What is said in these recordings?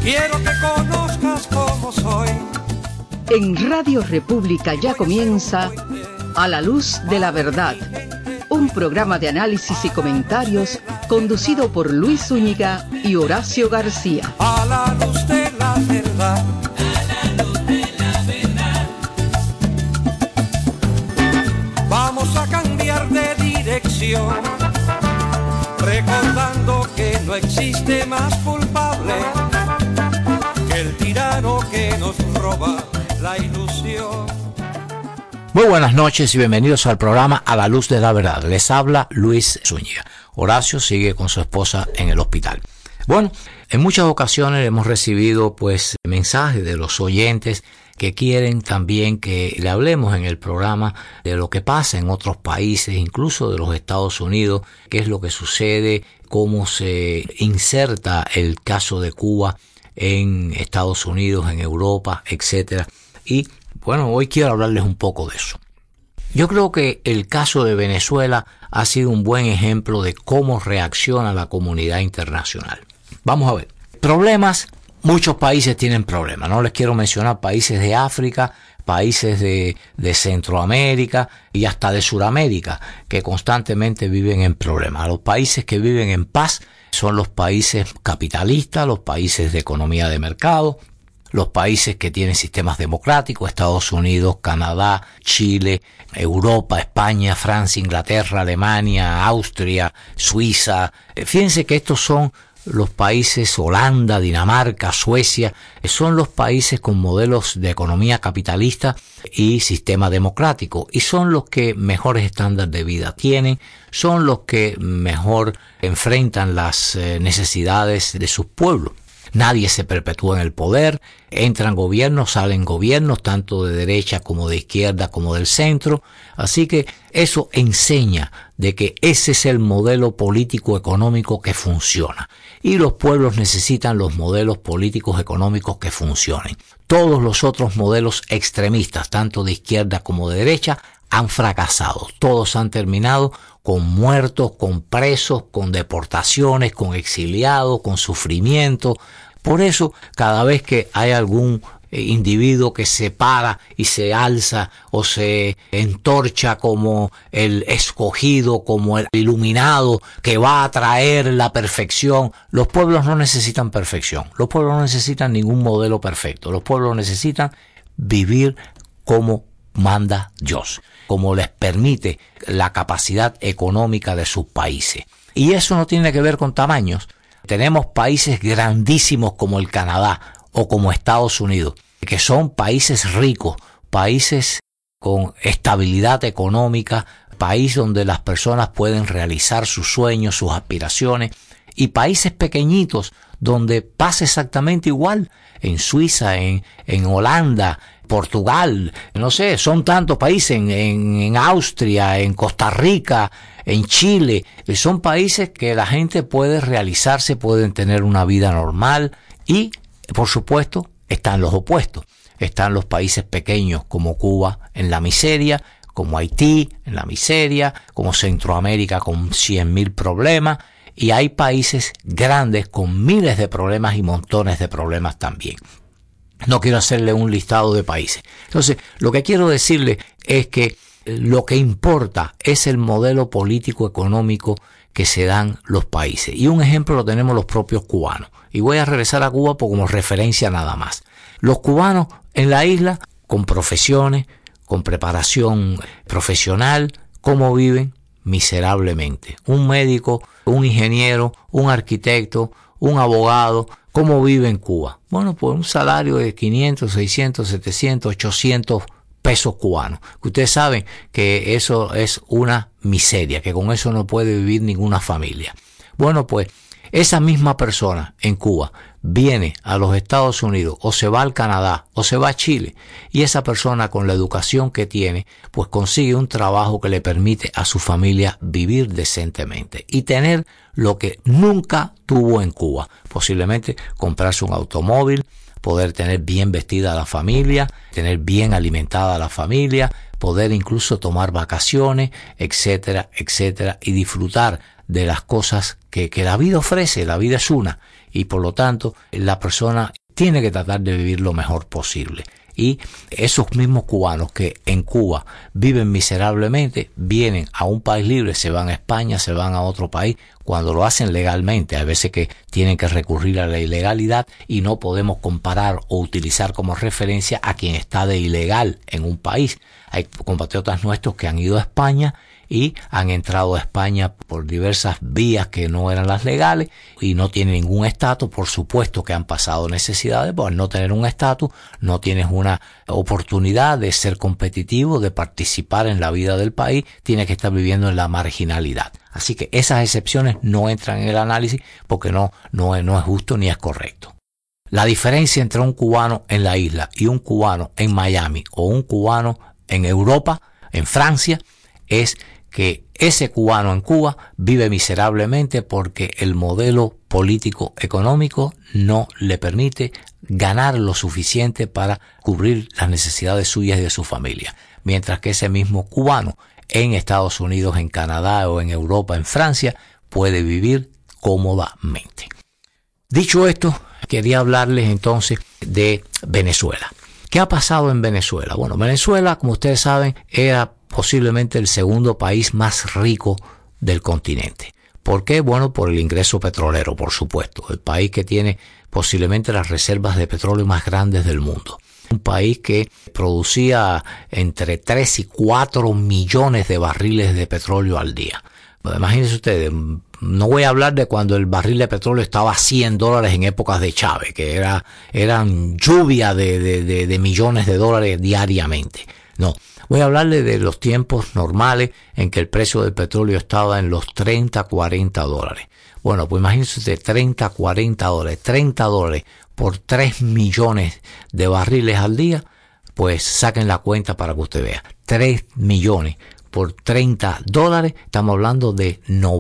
Quiero que conozcas cómo soy. En Radio República ya comienza A la Luz de la Verdad, un programa de análisis y comentarios conducido por Luis Zúñiga y Horacio García. A la luz de la verdad. A la luz de la verdad. Vamos a cambiar de dirección, recordando que no existe más culpable que el tirano que nos roba la ilusión. Muy buenas noches y bienvenidos al programa A la Luz de la Verdad. Les habla Luis Zúñiga. Horacio sigue con su esposa en el hospital. Bueno, en muchas ocasiones hemos recibido mensajes de los oyentes que quieren también que le hablemos en el programa de lo que pasa en otros países, incluso de los Estados Unidos, qué es lo que sucede, cómo se inserta el caso de Cuba en Estados Unidos, en Europa, etcétera. Y bueno, hoy quiero hablarles un poco de eso. Yo creo que el caso de Venezuela ha sido un buen ejemplo de cómo reacciona la comunidad internacional. Vamos a ver. Problemas, muchos países tienen problemas. No les quiero mencionar países de África, países de Centroamérica y hasta de Sudamérica que constantemente viven en problemas. Los países que viven en paz son los países capitalistas, los países de economía de mercado, los países que tienen sistemas democráticos, Estados Unidos, Canadá, Chile, Europa, España, Francia, Inglaterra, Alemania, Austria, Suiza. Fíjense que estos son los países, Holanda, Dinamarca, Suecia, son los países con modelos de economía capitalista y sistema democrático, y son los que mejores estándares de vida tienen, son los que mejor enfrentan las necesidades de sus pueblos. Nadie se perpetúa en el poder, entran gobiernos, salen gobiernos, tanto de derecha como de izquierda como del centro. Así que eso enseña de que ese es el modelo político económico que funciona. Y los pueblos necesitan los modelos políticos económicos que funcionen. Todos los otros modelos extremistas, tanto de izquierda como de derecha, han fracasado. Todos han terminado con muertos, con presos, con deportaciones, con exiliados, con sufrimiento. Por eso, cada vez que hay algún individuo que se para y se alza o se entorcha como el escogido, como el iluminado que va a traer la perfección, los pueblos no necesitan perfección. Los pueblos no necesitan ningún modelo perfecto. Los pueblos necesitan vivir como manda Dios, como les permite la capacidad económica de sus países. Y eso no tiene que ver con tamaños. Tenemos países grandísimos como el Canadá o como Estados Unidos, que son países ricos, países con estabilidad económica, país donde las personas pueden realizar sus sueños, sus aspiraciones, y países pequeñitos donde pasa exactamente igual, en Suiza, en Holanda, Portugal, no sé, son tantos países, en Austria, en Costa Rica, en Chile. Son países que la gente puede realizarse, pueden tener una vida normal, y por supuesto están los opuestos. Están los países pequeños como Cuba en la miseria, como Haití en la miseria, como Centroamérica con 100.000 problemas, y hay países grandes con miles de problemas y montones de problemas también. No quiero hacerle un listado de países. Entonces, lo que quiero decirle es que lo que importa es el modelo político económico que se dan los países. Y un ejemplo lo tenemos los propios cubanos. Y voy a regresar a Cuba como referencia nada más. Los cubanos en la isla, con profesiones, con preparación profesional, ¿cómo viven? Miserablemente. Un médico, un ingeniero, un arquitecto, un abogado, ¿cómo vive en Cuba? Bueno, pues un salario de 500, 600, 700, 800 pesos cubanos. Ustedes saben que eso es una miseria, que con eso no puede vivir ninguna familia. Bueno, pues esa misma persona en Cuba viene a los Estados Unidos o se va al Canadá o se va a Chile, y esa persona con la educación que tiene pues consigue un trabajo que le permite a su familia vivir decentemente y tener lo que nunca tuvo en Cuba, posiblemente comprarse un automóvil, poder tener bien vestida a la familia, tener bien alimentada a la familia, poder incluso tomar vacaciones, etcétera, etcétera, y disfrutar de las cosas que la vida ofrece. La vida es una, y por lo tanto la persona tiene que tratar de vivir lo mejor posible. Y esos mismos cubanos que en Cuba viven miserablemente, vienen a un país libre, se van a España, se van a otro país, cuando lo hacen legalmente. Hay veces que tienen que recurrir a la ilegalidad y no podemos comparar o utilizar como referencia a quien está de ilegal en un país. Hay compatriotas nuestros que han ido a España y han entrado a España por diversas vías que no eran las legales y no tienen ningún estatus. Por supuesto que han pasado necesidades, pues al no tener un estatus no tienes una oportunidad de ser competitivo, de participar en la vida del país, tienes que estar viviendo en la marginalidad. Así que esas excepciones no entran en el análisis porque no es justo ni es correcto. La diferencia entre un cubano en la isla y un cubano en Miami o un cubano en Europa, en Francia, es que ese cubano en Cuba vive miserablemente porque el modelo político económico no le permite ganar lo suficiente para cubrir las necesidades suyas y de su familia. Mientras que ese mismo cubano en Estados Unidos, en Canadá o en Europa, en Francia, puede vivir cómodamente. Dicho esto, quería hablarles entonces de Venezuela. ¿Qué ha pasado en Venezuela? Bueno, Venezuela, como ustedes saben, era posiblemente el segundo país más rico del continente. ¿Por qué? Bueno, por el ingreso petrolero, por supuesto. El país que tiene posiblemente las reservas de petróleo más grandes del mundo. Un país que producía entre 3 y 4 millones de barriles de petróleo al día. Imagínense ustedes, no voy a hablar de cuando el barril de petróleo estaba a $100 en épocas de Chávez, que eran lluvia de millones de dólares diariamente. No, voy a hablarle de los tiempos normales en que el precio del petróleo estaba en los $30-40. Bueno, pues imagínense usted, $30-40, $30 por 3 millones de barriles al día, pues saquen la cuenta para que usted vea. 3 millones por $30, estamos hablando de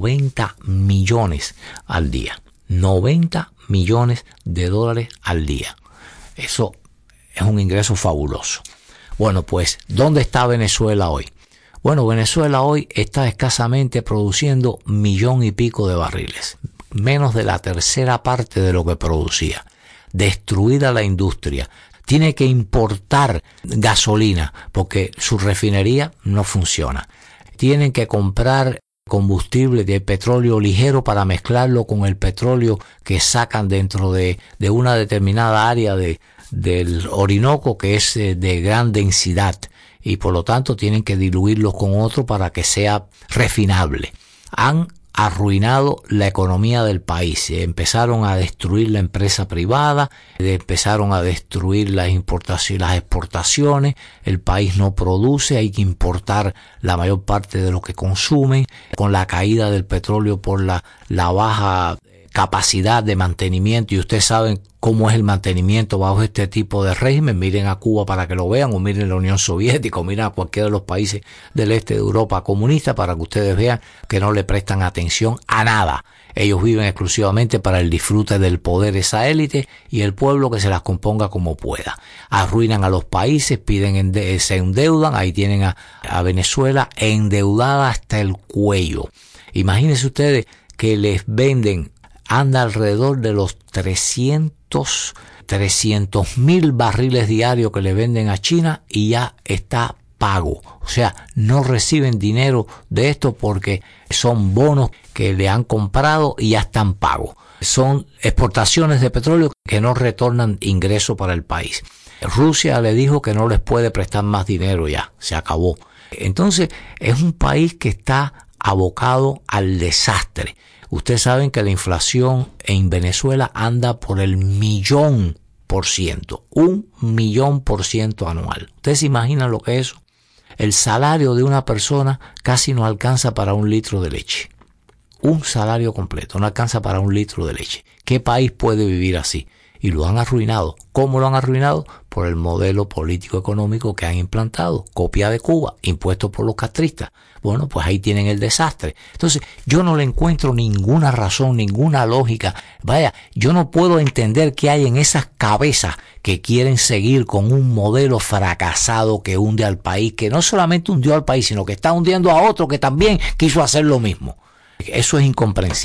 90 millones al día. 90 millones de dólares al día. Eso es un ingreso fabuloso. Bueno, pues, ¿dónde está Venezuela hoy? Bueno, Venezuela hoy está escasamente produciendo 1,5 millones de barriles. Menos de la tercera parte de lo que producía. Destruida la industria. Tiene que importar gasolina porque su refinería no funciona. Tienen que comprar combustible de petróleo ligero para mezclarlo con el petróleo que sacan dentro de una determinada área del Orinoco que es de gran densidad y por lo tanto tienen que diluirlo con otro para que sea refinable. Han arruinado la economía del país. Empezaron a destruir la empresa privada, empezaron a destruir las importaciones, las exportaciones. El país no produce, hay que importar la mayor parte de lo que consumen. Con la caída del petróleo por la baja capacidad de mantenimiento, y ustedes saben cómo es el mantenimiento bajo este tipo de régimen. Miren a Cuba para que lo vean, o miren la Unión Soviética, o miren a cualquiera de los países del este de Europa comunista para que ustedes vean que no le prestan atención a nada. Ellos viven exclusivamente para el disfrute del poder, esa élite, y el pueblo que se las componga como pueda. Arruinan a los países, se endeudan. Ahí tienen a Venezuela endeudada hasta el cuello. Imagínense ustedes que les venden, anda alrededor de los 300,000 barriles diarios que le venden a China y ya está pago. O sea, no reciben dinero de esto porque son bonos que le han comprado y ya están pagos. Son exportaciones de petróleo que no retornan ingreso para el país. Rusia le dijo que no les puede prestar más dinero ya, se acabó. Entonces, es un país que está abocado al desastre. Ustedes saben que la inflación en Venezuela anda por el 1,000,000%, 1,000,000% anual. ¿Ustedes se imaginan lo que es eso? El salario de una persona casi no alcanza para 1 litro de leche. Un salario completo no alcanza para 1 litro de leche. ¿Qué país puede vivir así? Y lo han arruinado. ¿Cómo lo han arruinado? Por el modelo político-económico que han implantado. Copia de Cuba, impuesto por los castristas. Bueno, pues ahí tienen el desastre. Entonces, yo no le encuentro ninguna razón, ninguna lógica. Vaya, yo no puedo entender qué hay en esas cabezas que quieren seguir con un modelo fracasado que hunde al país, que no solamente hundió al país, sino que está hundiendo a otro que también quiso hacer lo mismo. Eso es incomprensible.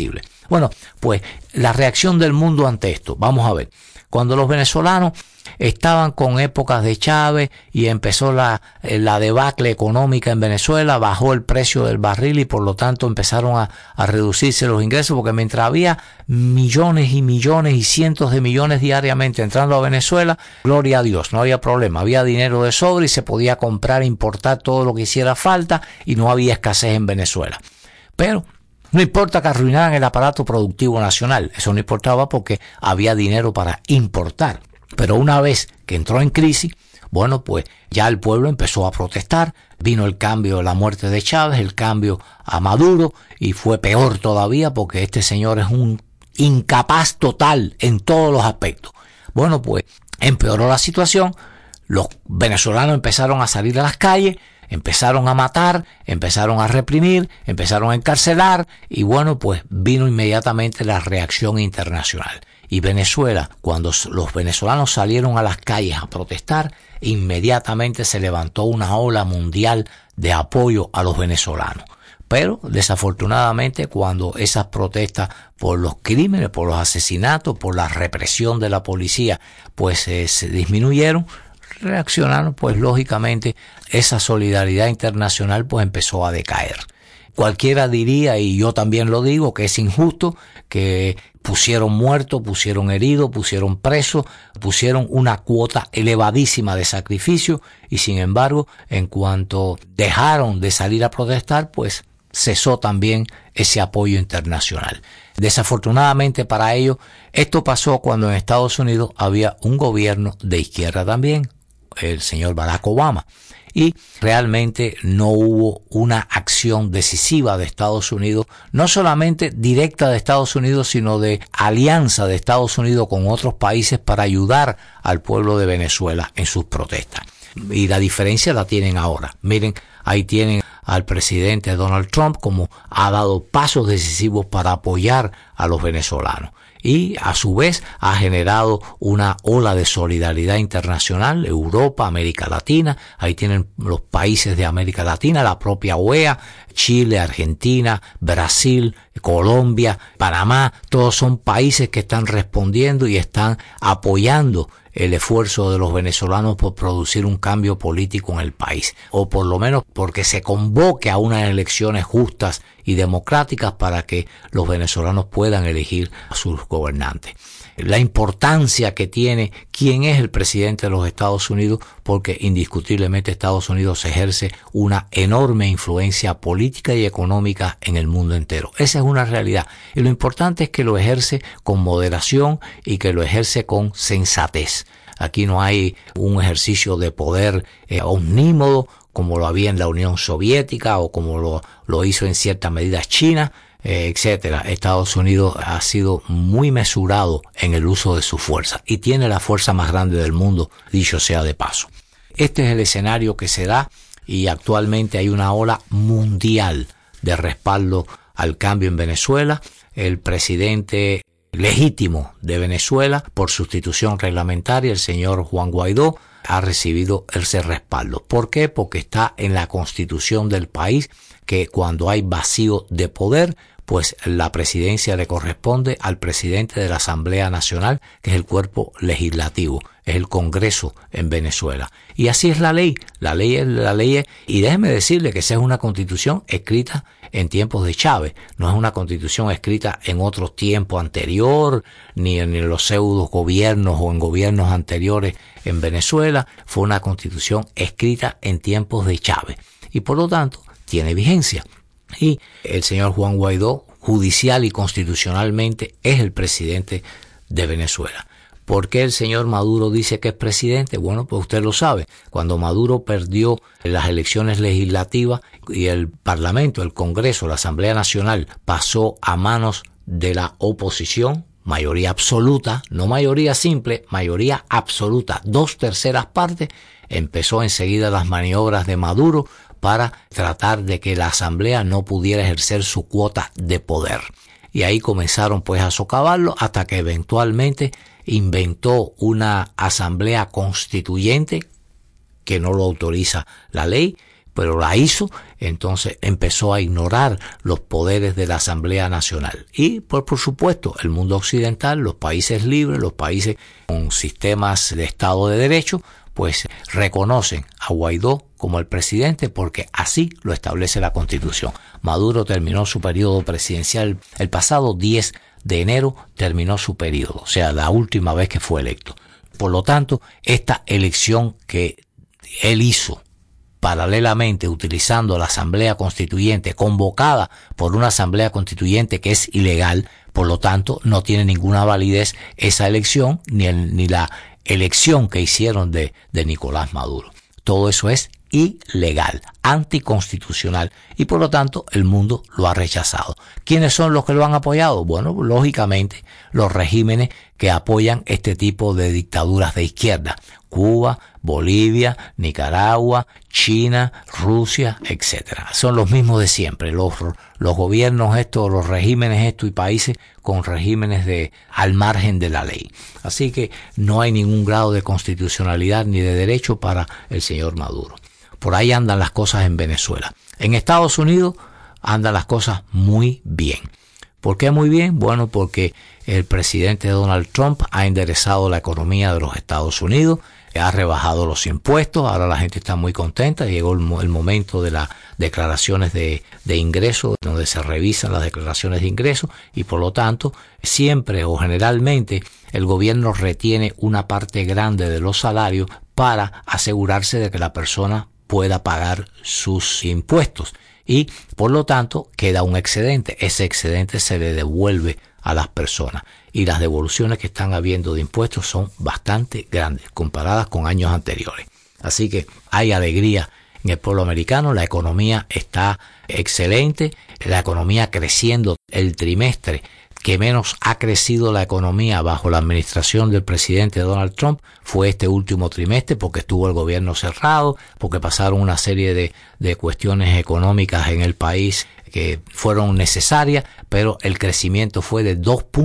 Bueno, pues la reacción del mundo ante esto, vamos a ver. Cuando los venezolanos estaban con épocas de Chávez y empezó la debacle económica en Venezuela, bajó el precio del barril y por lo tanto empezaron a reducirse los ingresos, porque mientras había millones y millones y cientos de millones diariamente entrando a Venezuela, gloria a Dios, no había problema, había dinero de sobra y se podía comprar e importar todo lo que hiciera falta y no había escasez en Venezuela. Pero no importa que arruinaran el aparato productivo nacional, eso no importaba porque había dinero para importar. Pero una vez que entró en crisis, bueno, pues ya el pueblo empezó a protestar, vino el cambio de la muerte de Chávez, el cambio a Maduro, y fue peor todavía porque este señor es un incapaz total en todos los aspectos. Bueno, pues empeoró la situación, los venezolanos empezaron a salir a las calles, empezaron a matar, empezaron a reprimir, empezaron a encarcelar y bueno, pues vino inmediatamente la reacción internacional. Y Venezuela, cuando los venezolanos salieron a las calles a protestar, inmediatamente se levantó una ola mundial de apoyo a los venezolanos. Pero desafortunadamente cuando esas protestas por los crímenes, por los asesinatos, por la represión de la policía, pues se disminuyeron, reaccionaron, pues lógicamente esa solidaridad internacional pues empezó a decaer. Cualquiera diría, y yo también lo digo, que es injusto, que pusieron muertos, pusieron heridos, pusieron presos, pusieron una cuota elevadísima de sacrificio y sin embargo, en cuanto dejaron de salir a protestar, pues cesó también ese apoyo internacional. Desafortunadamente para ellos, esto pasó cuando en Estados Unidos había un gobierno de izquierda también, el señor Barack Obama. Y realmente no hubo una acción decisiva de Estados Unidos, no solamente directa de Estados Unidos, sino de alianza de Estados Unidos con otros países para ayudar al pueblo de Venezuela en sus protestas. Y la diferencia la tienen ahora. Miren, ahí tienen al presidente Donald Trump como ha dado pasos decisivos para apoyar a los venezolanos. Y a su vez ha generado una ola de solidaridad internacional, Europa, América Latina, ahí tienen los países de América Latina, la propia OEA, Chile, Argentina, Brasil, Colombia, Panamá, todos son países que están respondiendo y están apoyando el esfuerzo de los venezolanos por producir un cambio político en el país, o por lo menos porque se convoque a unas elecciones justas y democráticas para que los venezolanos puedan elegir a sus gobernantes. La importancia que tiene quién es el presidente de los Estados Unidos, porque indiscutiblemente Estados Unidos ejerce una enorme influencia política y económica en el mundo entero. Esa es una realidad. Y lo importante es que lo ejerce con moderación y que lo ejerce con sensatez. Aquí no hay un ejercicio de poder omnímodo como lo había en la Unión Soviética o como lo hizo en cierta medida China, etcétera. Estados Unidos ha sido muy mesurado en el uso de su fuerza y tiene la fuerza más grande del mundo, dicho sea de paso. Este es el escenario que se da y actualmente hay una ola mundial de respaldo al cambio en Venezuela. El presidente legítimo de Venezuela, por sustitución reglamentaria, el señor Juan Guaidó, ha recibido ese respaldo. ¿Por qué? Porque está en la constitución del país que cuando hay vacío de poder, pues la presidencia le corresponde al presidente de la Asamblea Nacional, que es el cuerpo legislativo, es el Congreso en Venezuela. Y así es la ley. La ley es la ley. Y déjeme decirle que esa es una constitución escrita en tiempos de Chávez. No es una constitución escrita en otro tiempo anterior, ni en los pseudo gobiernos o en gobiernos anteriores en Venezuela. Fue una constitución escrita en tiempos de Chávez. Y por lo tanto, tiene vigencia. Y el señor Juan Guaidó, judicial y constitucionalmente, es el presidente de Venezuela. ¿Por qué el señor Maduro dice que es presidente? Bueno, pues usted lo sabe. Cuando Maduro perdió las elecciones legislativas y el Parlamento, el Congreso, la Asamblea Nacional pasó a manos de la oposición, mayoría absoluta, no mayoría simple, mayoría absoluta, 2/3 partes, empezó enseguida las maniobras de Maduro para tratar de que la Asamblea no pudiera ejercer su cuota de poder. Y ahí comenzaron pues a socavarlo hasta que eventualmente inventó una Asamblea Constituyente que no lo autoriza la ley, pero la hizo, entonces empezó a ignorar los poderes de la Asamblea Nacional. Y por supuesto, el mundo occidental, los países libres, los países con sistemas de Estado de Derecho, pues reconocen a Guaidó como el presidente porque así lo establece la Constitución. Maduro terminó su periodo presidencial el pasado 10 de enero, terminó su periodo, o sea, la última vez que fue electo. Por lo tanto, esta elección que él hizo paralelamente utilizando la Asamblea Constituyente, convocada por una Asamblea Constituyente que es ilegal, por lo tanto, no tiene ninguna validez esa elección ni la elección que hicieron de Nicolás Maduro. Todo eso es ilegal, anticonstitucional, y por lo tanto el mundo lo ha rechazado. ¿Quiénes son los que lo han apoyado? Bueno, lógicamente los regímenes que apoyan este tipo de dictaduras de izquierda: Cuba, Bolivia, Nicaragua, China, Rusia, etcétera. Son los mismos de siempre, los gobiernos estos, los regímenes estos y países con regímenes al margen de la ley. Así que no hay ningún grado de constitucionalidad ni de derecho para el señor Maduro. Por ahí andan las cosas en Venezuela. En Estados Unidos andan las cosas muy bien. ¿Por qué muy bien? Bueno, porque el presidente Donald Trump ha enderezado la economía de los Estados Unidos, ha rebajado los impuestos, ahora la gente está muy contenta, llegó el momento de las declaraciones de ingresos, donde se revisan las declaraciones de ingresos, y por lo tanto, siempre o generalmente, el gobierno retiene una parte grande de los salarios para asegurarse de que la persona pueda pagar sus impuestos, y por lo tanto queda un excedente. Ese excedente se le devuelve a las personas, y las devoluciones que están habiendo de impuestos son bastante grandes comparadas con años anteriores. Así que hay alegría en el pueblo americano, la economía está excelente, la economía creciendo. El trimestre que menos ha crecido la economía bajo la administración del presidente Donald Trump fue este último trimestre, porque estuvo el gobierno cerrado, porque pasaron una serie de cuestiones económicas en el país que fueron necesarias, pero el crecimiento fue de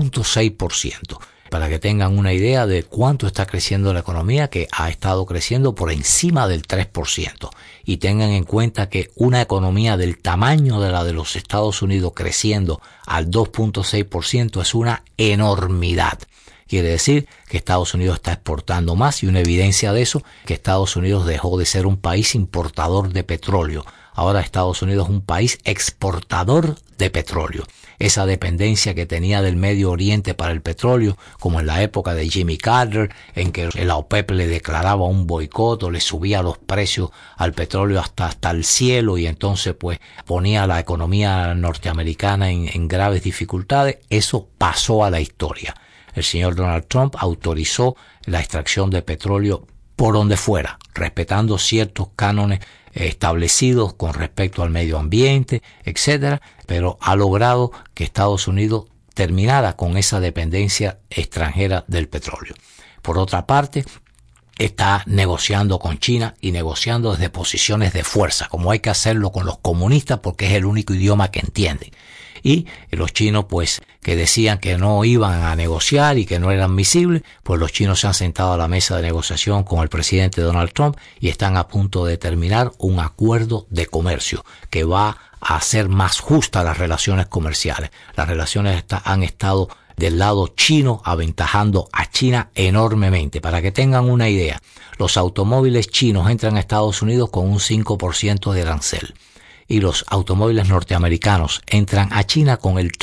2.6%. Para que tengan una idea de cuánto está creciendo la economía, que ha estado creciendo por encima del 3%. Y tengan en cuenta que una economía del tamaño de la de los Estados Unidos creciendo al 2.6% es una enormidad. Quiere decir que Estados Unidos está exportando más, y una evidencia de eso, que Estados Unidos dejó de ser un país importador de petróleo. Ahora Estados Unidos es un país exportador de petróleo. Esa dependencia que tenía del Medio Oriente para el petróleo, como en la época de Jimmy Carter, en que la OPEP le declaraba un boicot o le subía los precios al petróleo hasta el cielo, y entonces pues ponía a la economía norteamericana en graves dificultades, eso pasó a la historia. El señor Donald Trump autorizó la extracción de petróleo por donde fuera, respetando ciertos cánones establecidos con respecto al medio ambiente, etcétera, pero ha logrado que Estados Unidos terminara con esa dependencia extranjera del petróleo. Por otra parte, está negociando con China, y negociando desde posiciones de fuerza, como hay que hacerlo con los comunistas, porque es el único idioma que entienden. Y los chinos, pues, que decían que no iban a negociar y que no eran admisibles, pues los chinos se han sentado a la mesa de negociación con el presidente Donald Trump y están a punto de terminar un acuerdo de comercio que va a hacer más justas las relaciones comerciales. Las relaciones han estado del lado chino, aventajando a China enormemente. Para que tengan una idea, los automóviles chinos entran a Estados Unidos con un 5% de arancel, y los automóviles norteamericanos entran a China con el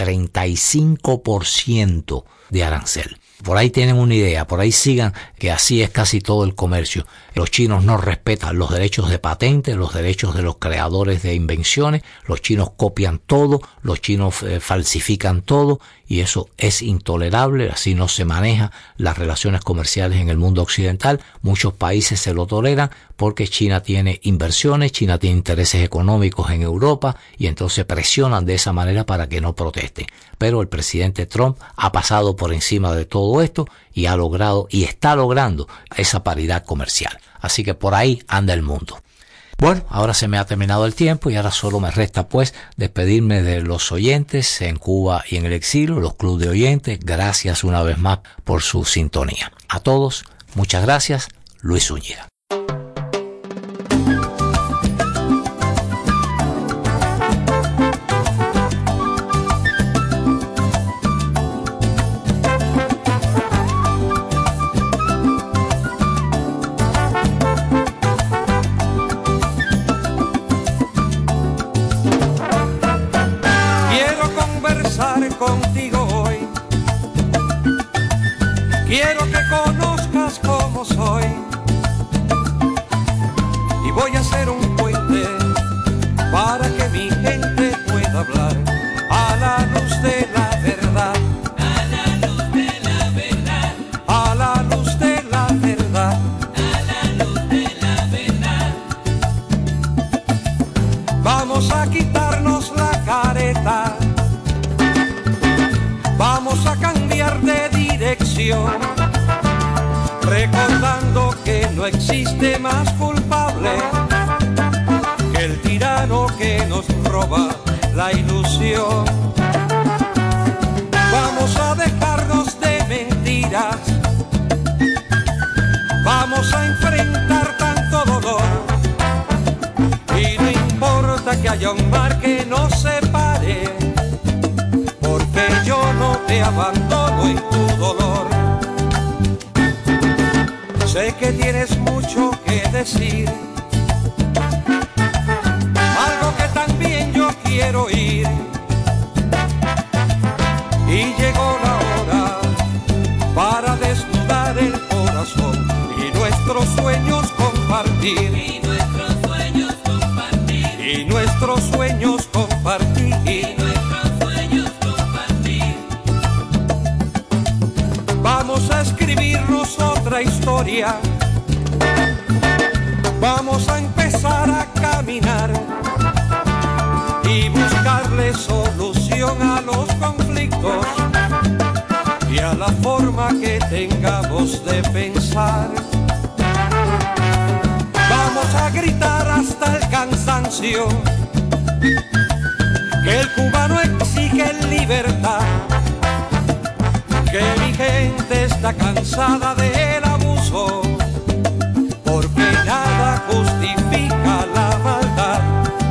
35% de arancel. Por ahí tienen una idea, por ahí sigan que así es casi todo el comercio. Los chinos no respetan los derechos de patente, los derechos de los creadores de invenciones, los chinos copian todo, los chinos falsifican todo, y eso es intolerable. Así no se maneja las relaciones comerciales en el mundo occidental. Muchos países se lo toleran porque China tiene inversiones, China tiene intereses económicos en Europa, y entonces presionan de esa manera para que no protesten. Pero el presidente Trump ha pasado por encima de todo esto y ha logrado y está logrando esa paridad comercial. Así que por ahí anda el mundo. Bueno, ahora se me ha terminado el tiempo y ahora solo me resta pues despedirme de los oyentes en Cuba y en el exilio, los clubes de oyentes. Gracias una vez más por su sintonía. A todos, muchas gracias. Luis Zúñiga. pueda hablar a la luz de la verdad. a la luz de la verdad, A la luz de la verdad. a la luz de la verdad. Vamos a quitarnos la careta, vamos a cambiar de dirección, recordando que no existe más culpable que el tirano que nos roba la ilusión. Vamos a dejarnos de mentiras, vamos a enfrentar tanto dolor, y no importa que haya un mar que nos separe, porque yo no te abandono en tu dolor. Sé que tienes mucho que decir, algo que también yo quiero oír, y llegó la hora para desnudar el corazón y nuestros sueños compartir. Y nuestros sueños compartir, Y nuestros sueños compartir. y nuestros sueños compartir. Vamos a escribirnos otra historia, vamos a empezar a caminar y buscarle solución a los conflictos y a la forma que tengamos de pensar. Vamos a gritar hasta el cansancio que el cubano exige libertad, que mi gente está cansada del abuso, porque nada justifica la maldad.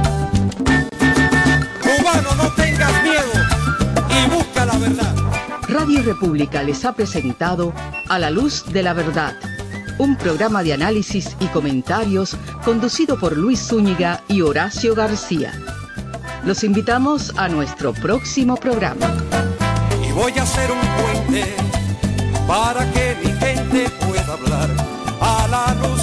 Cubano, no tengas miedo y busca la verdad. Radio República les ha presentado A la luz de la verdad, un programa de análisis y comentarios conducido por Luis Zúñiga y Horacio García. Los invitamos a nuestro próximo programa. Y voy a hacer un puente para que mi gente pueda hablar a la luz